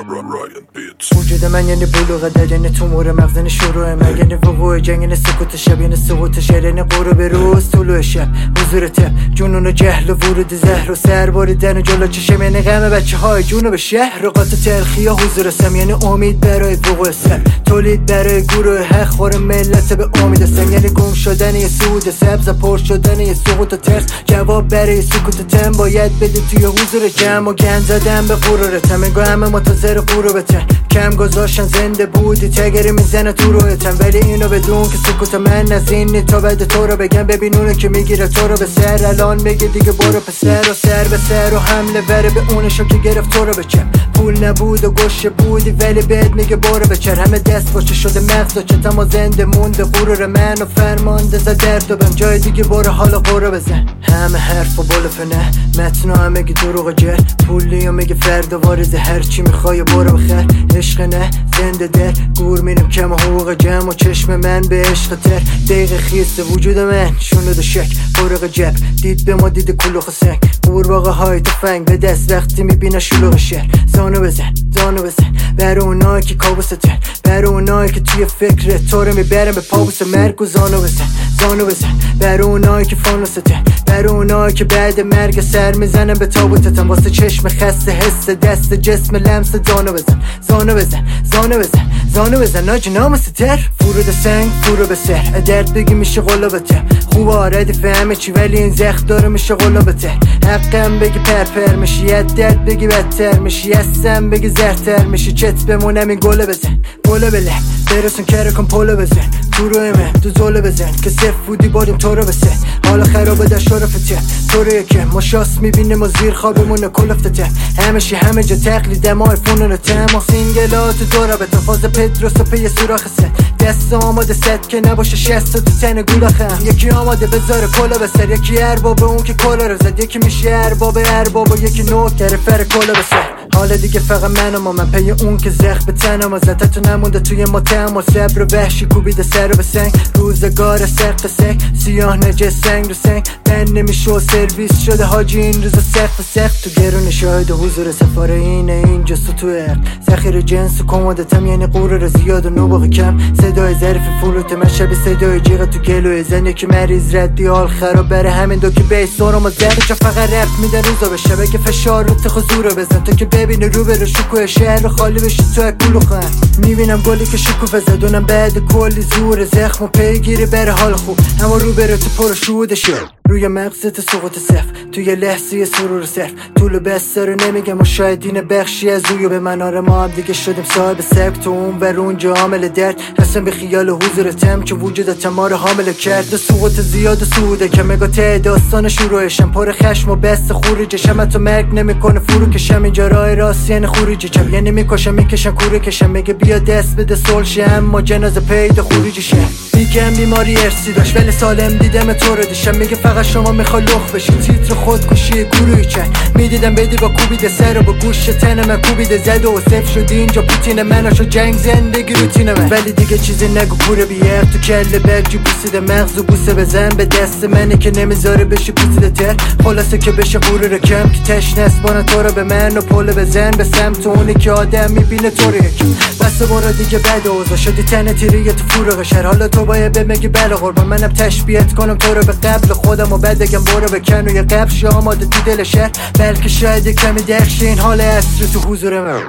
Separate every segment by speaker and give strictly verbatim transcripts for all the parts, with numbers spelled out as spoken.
Speaker 1: Ryan Beats.
Speaker 2: وجود من یعنی بلوغ در، یعنی تومور مغزن شروع من، یعنی وقوع جنگ، یعنی سکوت شب، یعنی سقوط شهر، یعنی غروب روز، طلوع شب، حضور تب، جنون و جهل و ورود زهر و سر باریدن و جلو چشم، یعنی غم بچه های جنوب شهر، رقات تلخی و حضور سم، یعنی امید برای وقوع سر، تولید برای گروه حق خور ملت به امید سم، یعنی گم شدن یه سود سبز، پر شدن یه سقوط و ترس، جواب برای سکوت تم باید بده توی حضور جمع و گند زدن به غرورتم، انگار همه منتظر غروبتن، کم گذاشتن زنده بودی تگری میزنه تو رویتن، ولی اینو بدون که سکوت من از اینی تا بعد تو رو بگم، ببین اونو که میگیره تو رو به سر، الان میگه دیگه برو پسر و سر به سر و حمله بره به اونشو که گرفت تو رو بچم، پول نبود و گوشه بودی ولی بهت میگه برو بچر، همه دست باشه شده مغز و چتم و زنده مونده غرور من و فرمانده زد درد و بم، جای دیگه برو حالا قرو بزن، همه حرف و بلوفه نه متنو هم میگه دروغ جر، پولی و میگه فرد و وارزه، هر چی میخوای برو بخیر، عشق نه زنده در گور میرم کم حقوق جمع و چشم من به عشق تر، دقیقه خیسته وجود من شونه دو شک، برق جب دید به ما دید کلوخ سنگ، قورباغه های تفنگ به دست وقتی میبینه شلوغ شهر، زانو بزن زانو بزن برای اونایی که کابوس تر، برای اونایی که توی فکر تو رو میبرم به پابوس مرگ، و زانو بزن زانو بزن برای اونایی که فانوس تر، برای اونایی که بعد مرگ سر میزنم به تابوتتم، واسه چشم خسته حس دست جسم لمس، زانو بزن زانو بزن زانو بزن زانو بزن ناج ناموس تر، فرود سنگ فرو به سر، درد بگی میشه قلابته، خوب آردی فهمه چی ولی این زخم داره میشه قلابته، حقم بگی پرپر میشی، یه درد بگی بدتر میشی، یستم بگی زهتر میشی، چت بمونم این گله بزن گله بله برسون کره کن پولو بزن، تو روی من تو زوله بزن که صف بودی باریم تو رو بسن، حالا خرابه در شرفته تو رو یکم ما شاست میبینیم و زیر خوابمونه کلفتته، همشی همه جا تقلیده ما فونون تم و سینگلات دورا به تفاز پدروس و پی سوراخ سن، دست آماده ست که نباشه شست تو تن گولاخم، یکی آماده بذاره کلا بسر، یکی ارباب اون که کلا رو زد، یکی میشه ارباب ارباب و یکی نوکر فر کلا بسر، حالا دیگه فقط منم و من پی اون که زخ به تنم و زدتو نمونده توی ما تم و صبر و وحشی کوبیده سر به سنگ، روزگار سخت سنگ سیاه نجس سنگ رو سنگ، من نمیشه و سرویس شده حاجی این روزا سخت سخت، تو گرون شاهد و حضور سفاره اینه اینجا تو عقل، ذخیر جنس و کمادتم یعنی قرار زیاد و نوباق کم، صدای ظرف فروت من شبیه صدای جیغ تو گلوی زنی که مریض ردی حال خراب، بره همین دو که بیس سورم و زهر جا فقط رفت میدن روزا بشه، بگه فشار رو تخزور رو بزن تو که ببینی رو به رو شکوه شهر خالی بشی تو اکولو خن، میبینم گلی که شکوفه زدونم بعد کلی زور زخم و پیگیری بره حال خوب، اما رو بره تو پر شوده شد روی مغزت سقوط صف، توی لحظه سرور صرف طول بسته رو نمیگم و شاید این بخشی از روی به مناره، ما هم دیگه شدیم صاحب سبک تو اون بر اونجا عامل درد، هستم به خیال حضور تم که وجودت ما رو حامل کرد، سقوط زیاد و سوده که مگا ته داستان شروعشم، پر خشم و بست خروجشم، تو مرگ نمیکنه فرو کشم اینجا راه راست یعنی خروجی چم، یعنی میکشم میکشم کوره کشم، میگه بیا دست بده سلشه اما جنازه پیدا خروجی شه، میگم بیماری ارسی داشت ولی سالم دیدم تو رو دیشم، میگه فقط شما میخوای لخ بشی، تیتر خودکشی گروهی چند میدیدم بدی با کوبیده سر و با گوش تن من کوبیده زد و صف شدی اینجا پوتین مناشو جنگ زندگی روتین من، ولی دیگه چیزی نگو کوره بیه تو کله بگجی بوسیده مغز و بوسه بزن به دست منه که نمیذاره بشی پوسیده تر، خلاصه که بشه غرور کم که تش نسبانه تو رو به من و پول بزن به سمت اونی که آدم میبینه تو رو یکم، بس بارا دیگه بد اوضاع شدی تن تیریه تو فروغ شهر، حالا تو باید بمگی بله قربان منم تشبیهت کنم تو رو به قبل خودم و بعد بگم برو بکن و یه قبش آماده تو دل شهر، بلکه شاید کمی درخش این حال عصر تو حضور من.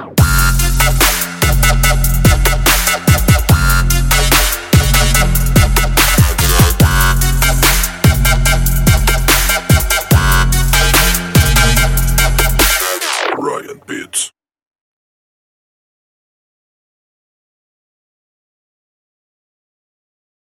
Speaker 1: Ryan Beats.